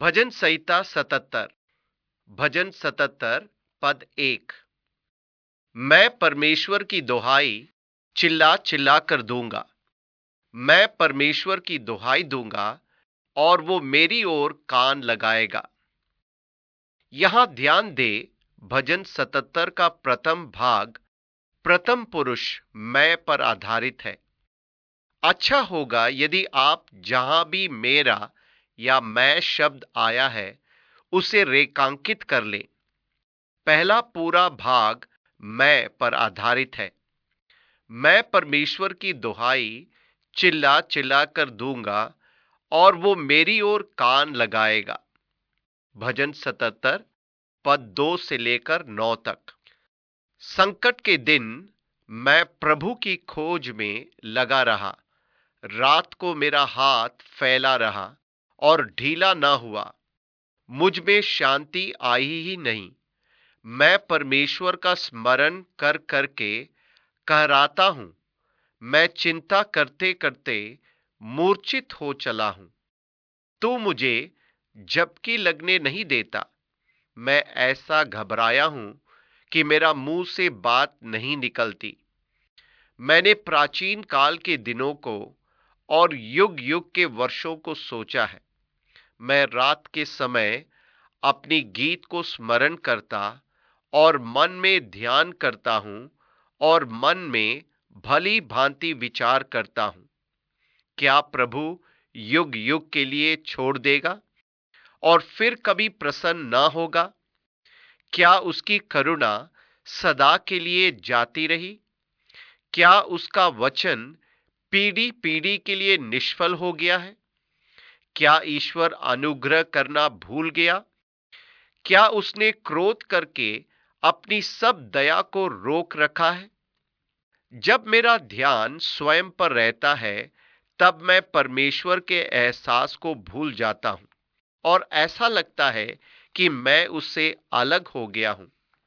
भजन संहिता 77। भजन 77 पद 1। मैं परमेश्वर की दुहाई चिल्ला चिल्ला कर दूंगा। मैं परमेश्वर की दुहाई दूंगा और वो मेरी ओर कान लगाएगा। यहां ध्यान दे, भजन 77 का प्रथम भाग प्रथम पुरुष मैं पर आधारित है। अच्छा होगा यदि आप जहां भी मेरा या मैं शब्द आया है उसे रेखांकित कर लें। पहला पूरा भाग मैं पर आधारित है। मैं परमेश्वर की दुहाई चिल्ला चिल्ला कर दूंगा और वो मेरी ओर कान लगाएगा। भजन 77 पद 2 से लेकर 9 तक। संकट के दिन मैं प्रभु की खोज में लगा रहा। रात को मेरा हाथ फैला रहा और ढीला ना हुआ। मुझ में शांति आई ही नहीं। मैं परमेश्वर का स्मरण कर करके कहराता हूं। मैं चिंता करते करते मूर्छित हो चला हूं। तू मुझे झपकी लगने नहीं देता। मैं ऐसा घबराया हूं कि मेरा मुंह से बात नहीं निकलती। मैंने प्राचीन काल के दिनों को और युग युग के वर्षों को सोचा है। मैं रात के समय अपनी गीत को स्मरण करता और मन में ध्यान करता हूं और मन में भली भांति विचार करता हूं। क्या प्रभु युग युग के लिए छोड़ देगा और फिर कभी प्रसन्न ना होगा? क्या उसकी करुणा सदा के लिए जाती रही? क्या उसका वचन पीढ़ी पीढ़ी के लिए निष्फल हो गया है? क्या ईश्वर अनुग्रह करना भूल गया? क्या उसने क्रोध करके अपनी सब दया को रोक रखा है? जब मेरा ध्यान स्वयं पर रहता है तब मैं परमेश्वर के एहसास को भूल जाता हूं और ऐसा लगता है कि मैं उससे अलग हो गया हूं।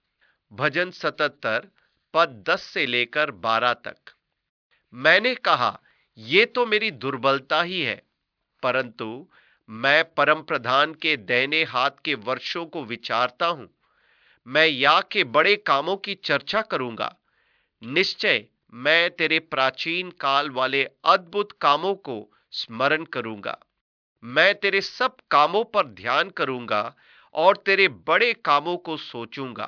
भजन 77 पद 10 से लेकर 12 तक। मैंने कहा, ये तो मेरी दुर्बलता ही है, परंतु मैं परम प्रधान के दाहिने हाथ के वर्षों को विचारता हूं। मैं या के बड़े कामों की चर्चा करूंगा। निश्चय मैं तेरे प्राचीन काल वाले अद्भुत कामों को स्मरण करूंगा। मैं तेरे सब कामों पर ध्यान करूंगा और तेरे बड़े कामों को सोचूंगा।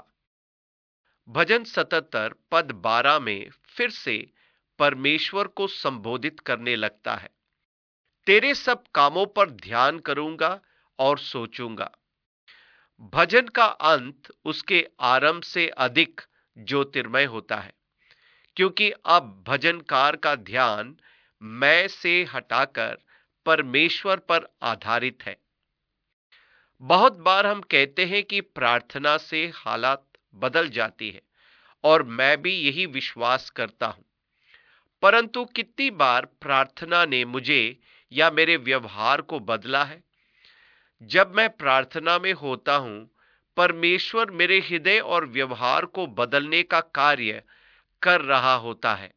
भजन 77 पद 12 में फिर से परमेश्वर को संबोधित करने लगता है। तेरे सब कामों पर ध्यान करूंगा और सोचूंगा। भजन का अंत उसके आरंभ से अधिक ज्योतिर्मय होता है, क्योंकि अब भजनकार का ध्यान मैं से हटाकर परमेश्वर पर आधारित है। बहुत बार हम कहते हैं कि प्रार्थना से हालात बदल जाती है और मैं भी यही विश्वास करता हूं। परंतु कितनी बार प्रार्थना ने मुझे या मेरे व्यवहार को बदला है? जब मैं प्रार्थना में होता हूं, परमेश्वर मेरे हृदय और व्यवहार को बदलने का कार्य कर रहा होता है।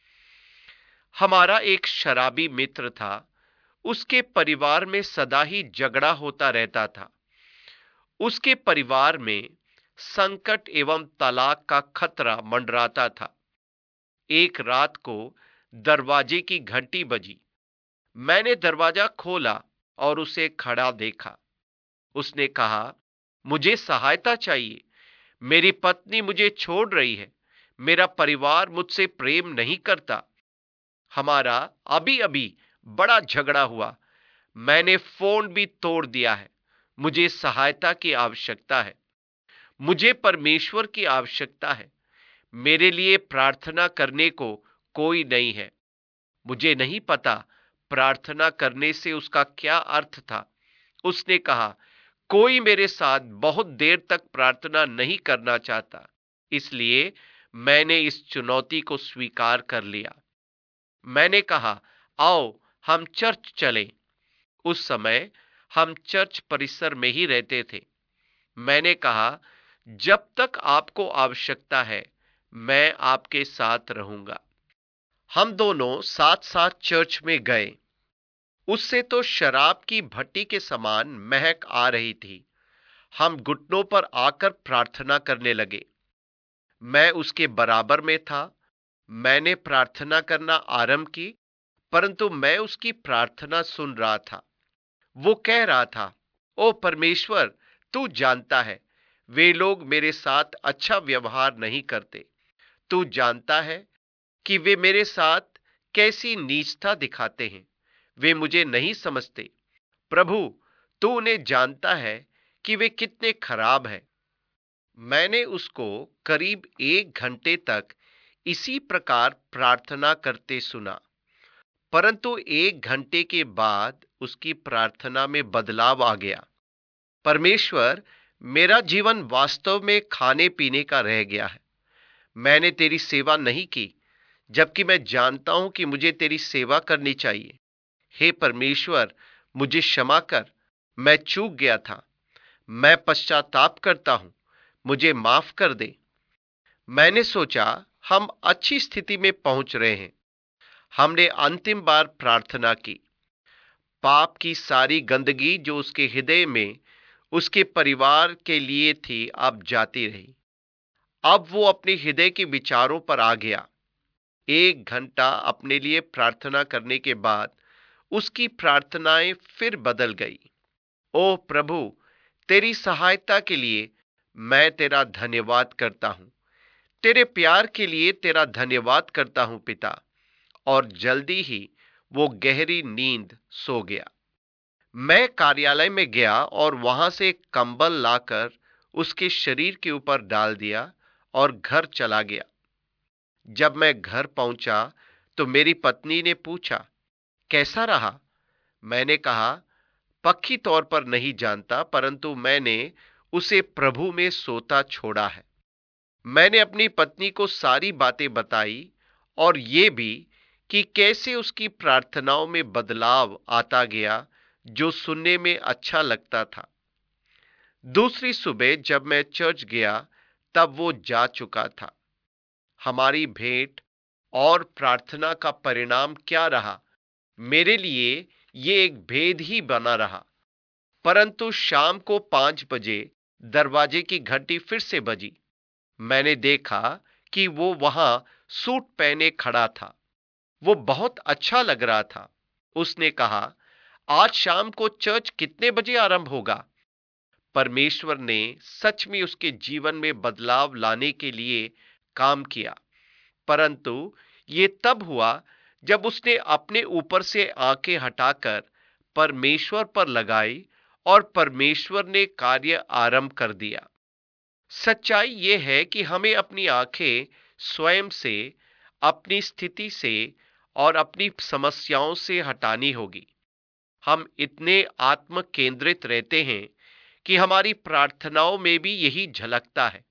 हमारा एक शराबी मित्र था। उसके परिवार में सदा ही झगड़ा होता रहता था। उसके परिवार में संकट एवं तलाक का खतरा मंडराता था। एक रात को दरवाजे की घंटी बजी। मैंने दरवाजा खोला और उसे खड़ा देखा। उसने कहा, मुझे सहायता चाहिए। मेरी पत्नी मुझे छोड़ रही है। मेरा परिवार मुझसे प्रेम नहीं करता। हमारा अभी अभी बड़ा झगड़ा हुआ। मैंने फोन भी तोड़ दिया है। मुझे सहायता की आवश्यकता है। मुझे परमेश्वर की आवश्यकता है। मेरे लिए प्रार्थना करने को कोई नहीं है। मुझे नहीं पता प्रार्थना करने से उसका क्या अर्थ था। उसने कहा, कोई मेरे साथ बहुत देर तक प्रार्थना नहीं करना चाहता, इसलिए मैंने इस चुनौती को स्वीकार कर लिया। मैंने कहा, आओ हम चर्च चलें। उस समय हम चर्च परिसर में ही रहते थे। मैंने कहा, जब तक आपको आवश्यकता है मैं आपके साथ रहूंगा। हम दोनों साथ साथ चर्च में गए। उससे तो शराब की भट्टी के समान महक आ रही थी। हम घुटनों पर आकर प्रार्थना करने लगे। मैं उसके बराबर में था। मैंने प्रार्थना करना आरंभ की, परंतु मैं उसकी प्रार्थना सुन रहा था। वो कह रहा था, ओ परमेश्वर, तू जानता है वे लोग मेरे साथ अच्छा व्यवहार नहीं करते। तू जानता है कि वे मेरे साथ कैसी नीचता दिखाते हैं। वे मुझे नहीं समझते। प्रभु, तू उन्हें जानता है कि वे कितने खराब हैं। मैंने उसको करीब 1 घंटे तक इसी प्रकार प्रार्थना करते सुना, परंतु 1 घंटे के बाद उसकी प्रार्थना में बदलाव आ गया। परमेश्वर, मेरा जीवन वास्तव में खाने पीने का रह गया है। मैंने तेरी सेवा नहीं की, जबकि मैं जानता हूं कि मुझे तेरी सेवा करनी चाहिए। हे परमेश्वर, मुझे क्षमा कर। मैं चूक गया था। मैं पश्चाताप करता हूं। मुझे माफ कर दे। मैंने सोचा हम अच्छी स्थिति में पहुंच रहे हैं। हमने अंतिम बार प्रार्थना की। पाप की सारी गंदगी जो उसके हृदय में उसके परिवार के लिए थी, अब जाती रही। अब वो अपने हृदय के विचारों पर आ गया। 1 घंटा अपने लिए प्रार्थना करने के बाद उसकी प्रार्थनाएं फिर बदल गई। ओ प्रभु, तेरी सहायता के लिए मैं तेरा धन्यवाद करता हूं। तेरे प्यार के लिए तेरा धन्यवाद करता हूं पिता। और जल्दी ही वो गहरी नींद सो गया। मैं कार्यालय में गया और वहां से एक कंबल लाकर उसके शरीर के ऊपर डाल दिया और घर चला गया। जब मैं घर पहुंचा तो मेरी पत्नी ने पूछा, कैसा रहा? मैंने कहा, पक्की तौर पर नहीं जानता, परंतु मैंने उसे प्रभु में सोता छोड़ा है। मैंने अपनी पत्नी को सारी बातें बताई और ये भी कि कैसे उसकी प्रार्थनाओं में बदलाव आता गया, जो सुनने में अच्छा लगता था। दूसरी सुबह जब मैं चर्च गया, तब वो जा चुका था। हमारी भेंट और प्रार्थना का परिणाम क्या रहा, मेरे लिए ये एक भेद ही बना रहा। परंतु शाम को 5 बजे दरवाजे की घंटी फिर से बजी। मैंने देखा कि वो वहां सूट पहने खड़ा था। वो बहुत अच्छा लग रहा था। उसने कहा, आज शाम को चर्च कितने बजे आरंभ होगा? परमेश्वर ने सच में उसके जीवन में बदलाव लाने के लिए काम किया, परंतु ये तब हुआ जब उसने अपने ऊपर से आंखें हटाकर परमेश्वर पर लगाई और परमेश्वर ने कार्य आरंभ कर दिया। सच्चाई ये है कि हमें अपनी आंखें स्वयं से, अपनी स्थिति से और अपनी समस्याओं से हटानी होगी। हम इतने आत्म केंद्रित रहते हैं कि हमारी प्रार्थनाओं में भी यही झलकता है।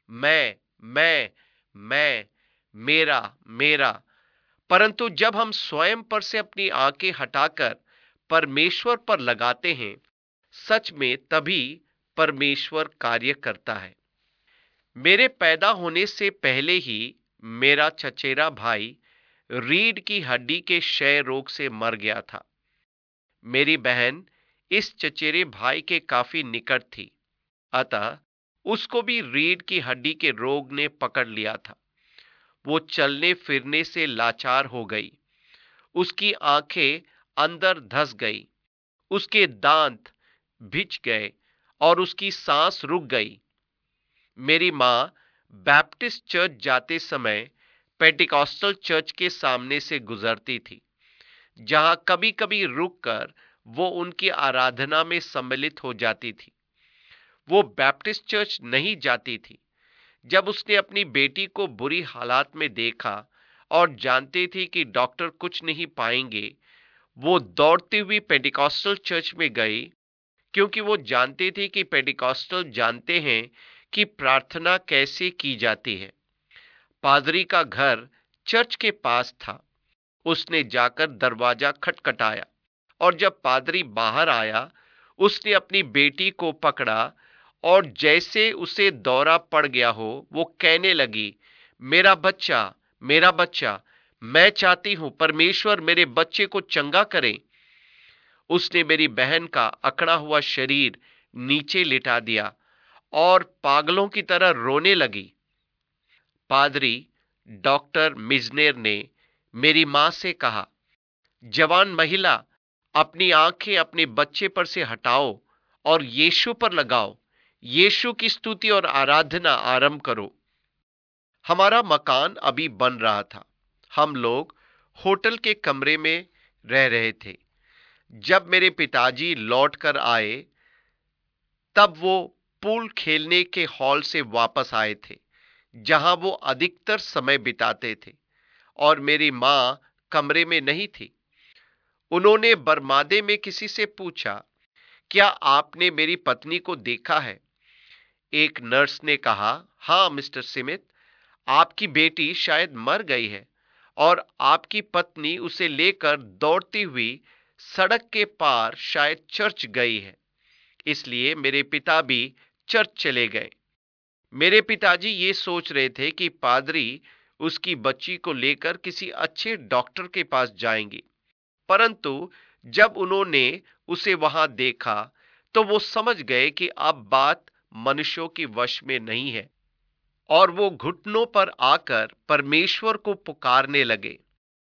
मैं, मेरा, मेरा। परंतु जब हम स्वयं पर से अपनी आंखें हटाकर परमेश्वर पर लगाते हैं, सच में तभी परमेश्वर कार्य करता है। मेरे पैदा होने से पहले ही मेरा चचेरा भाई रीढ़ की हड्डी के क्षय रोग से मर गया था। मेरी बहन इस चचेरे भाई के काफी निकट थी, अतः उसको भी रीढ़ की हड्डी के रोग ने पकड़ लिया था। वो चलने फिरने से लाचार हो गई। उसकी आंखें अंदर धंस गई, उसके दांत भिज गए और उसकी सांस रुक गई। मेरी मां बैप्टिस्ट चर्च जाते समय पेंटिकॉस्टल चर्च के सामने से गुजरती थी, जहां कभी कभी रुककर वो उनकी आराधना में सम्मिलित हो जाती थी। वो बैप्टिस्ट चर्च नहीं जाती थी। जब उसने अपनी बेटी को बुरी हालात में देखा और जानती थी कि डॉक्टर कुछ नहीं पाएंगे, वो दौड़ती हुई पेंटिकॉस्टल चर्च में गई, क्योंकि वो जानती थी कि पेंटिकॉस्टल जानते हैं कि प्रार्थना कैसे की जाती है। पादरी का घर चर्च के पास था। उसने जाकर दरवाजा खटखटाया और जब पादरी बाहर आया, उसने अपनी बेटी को पकड़ा और जैसे उसे दौरा पड़ गया हो, वो कहने लगी, मेरा बच्चा, मेरा बच्चा, मैं चाहती हूं परमेश्वर मेरे बच्चे को चंगा करे। उसने मेरी बहन का अकड़ा हुआ शरीर नीचे लिटा दिया और पागलों की तरह रोने लगी। पादरी डॉक्टर मिजनेर ने मेरी मां से कहा, जवान महिला, अपनी आंखें अपने बच्चे पर से हटाओ और यीशु पर लगाओ। यीशु की स्तुति और आराधना आरंभ करो। हमारा मकान अभी बन रहा था। हम लोग होटल के कमरे में रह रहे थे। जब मेरे पिताजी लौट कर आए, तब वो पूल खेलने के हॉल से वापस आए थे, जहां वो अधिकतर समय बिताते थे, और मेरी मां कमरे में नहीं थी। उन्होंने बरमादे में किसी से पूछा, क्या आपने मेरी पत्नी को देखा है? एक नर्स ने कहा, हाँ मिस्टर स्मिथ, आपकी बेटी शायद मर गई है और आपकी पत्नी उसे लेकर दौड़ती हुई सड़क के पार शायद चर्च गई है। इसलिए मेरे पिता भी चर्च चले गए। मेरे पिताजी ये सोच रहे थे कि पादरी उसकी बच्ची को लेकर किसी अच्छे डॉक्टर के पास जाएंगे, परंतु जब उन्होंने उसे वहां देखा तो वो समझ गए कि अब बात मनुष्यों के वश में नहीं है, और वो घुटनों पर आकर परमेश्वर को पुकारने लगे।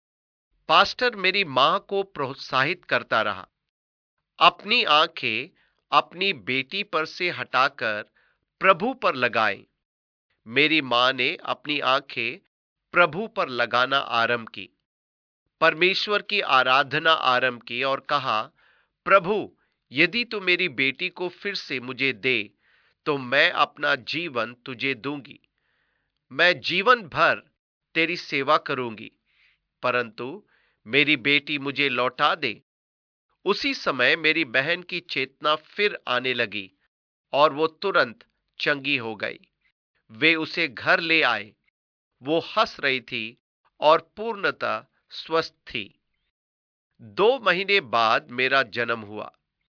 पास्टर मेरी मां को प्रोत्साहित करता रहा, अपनी आंखें अपनी बेटी पर से हटाकर प्रभु पर लगाएं। मेरी मां ने अपनी आंखें प्रभु पर लगाना आरंभ की, परमेश्वर की आराधना आरंभ की और कहा, प्रभु, यदि तू मेरी बेटी को फिर से मुझे दे तो मैं अपना जीवन तुझे दूंगी। मैं जीवन भर तेरी सेवा करूंगी, परंतु मेरी बेटी मुझे लौटा दे। उसी समय मेरी बहन की चेतना फिर आने लगी और वो तुरंत चंगी हो गई। वे उसे घर ले आए। वो हंस रही थी और पूर्णतः स्वस्थ थी। 2 महीने बाद मेरा जन्म हुआ।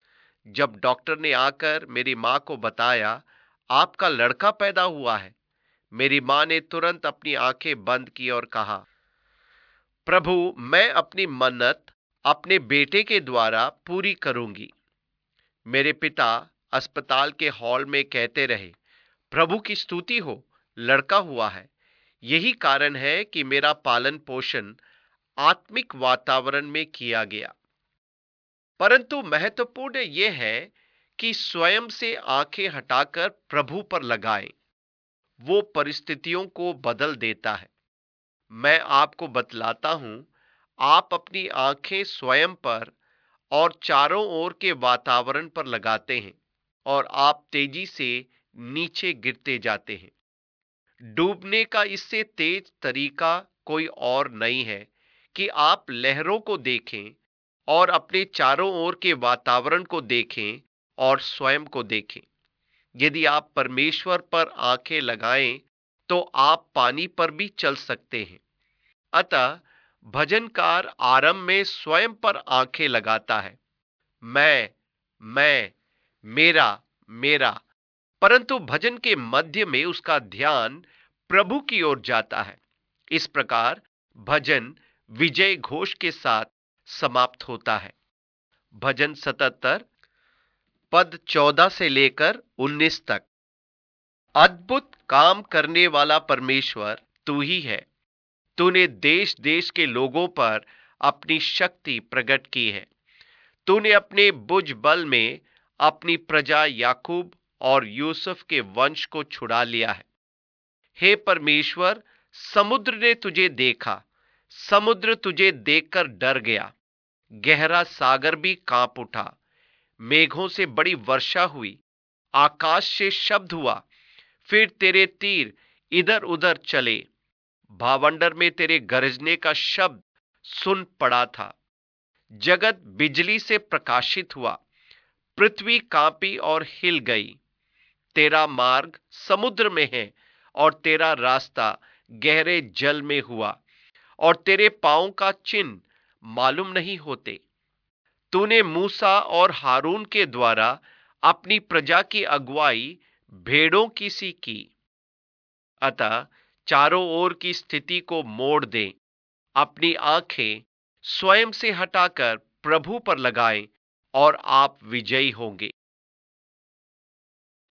जब डॉक्टर ने आकर मेरी मां को बताया, आपका लड़का पैदा हुआ है, मेरी मां ने तुरंत अपनी आंखें बंद की और कहा, प्रभु, मैं अपनी मन्नत अपने बेटे के द्वारा पूरी करूंगी। मेरे पिता अस्पताल के हॉल में कहते रहे, प्रभु की स्तुति हो, लड़का हुआ है। यही कारण है कि मेरा पालन पोषण आत्मिक वातावरण में किया गया। परंतु महत्वपूर्ण यह है कि स्वयं से आंखें हटाकर प्रभु पर लगाएं। वो परिस्थितियों को बदल देता है। मैं आपको बतलाता हूं, आप अपनी आंखें स्वयं पर और चारों ओर के वातावरण पर लगाते हैं और आप तेजी से नीचे गिरते जाते हैं। डूबने का इससे तेज तरीका कोई और नहीं है कि आप लहरों को देखें और अपने चारों ओर के वातावरण को देखें और स्वयं को देखें। यदि आप परमेश्वर पर आंखें लगाएं तो आप पानी पर भी चल सकते हैं। अतः भजनकार आरंभ में स्वयं पर आंखें लगाता है, मैं, मेरा, मेरा, परंतु भजन के मध्य में उसका ध्यान प्रभु की ओर जाता है। इस प्रकार भजन विजय घोष के साथ समाप्त होता है। भजन 77 पद 14 से लेकर 19 तक। अद्भुत काम करने वाला परमेश्वर तू ही है। तूने देश देश के लोगों पर अपनी शक्ति प्रकट की है। तूने अपने भुज बल में अपनी प्रजा याकूब और यूसुफ के वंश को छुड़ा लिया है। हे परमेश्वर, समुद्र ने तुझे देखा, समुद्र तुझे देखकर डर गया, गहरा सागर भी कांप उठा। मेघों से बड़ी वर्षा हुई, आकाश से शब्द हुआ, फिर तेरे तीर इधर उधर चले। भावंडर में तेरे गरजने का शब्द सुन पड़ा था। जगत बिजली से प्रकाशित हुआ, पृथ्वी कांपी और हिल गई। तेरा मार्ग समुद्र में है और तेरा रास्ता गहरे जल में हुआ, और तेरे पांव का चिन्ह मालूम नहीं होते। तूने मूसा और हारून के द्वारा अपनी प्रजा की अगुवाई भेड़ों की सी की। अतः चारों ओर की स्थिति को मोड़ दे, अपनी आंखें स्वयं से हटाकर प्रभु पर लगाएं और आप विजयी होंगे।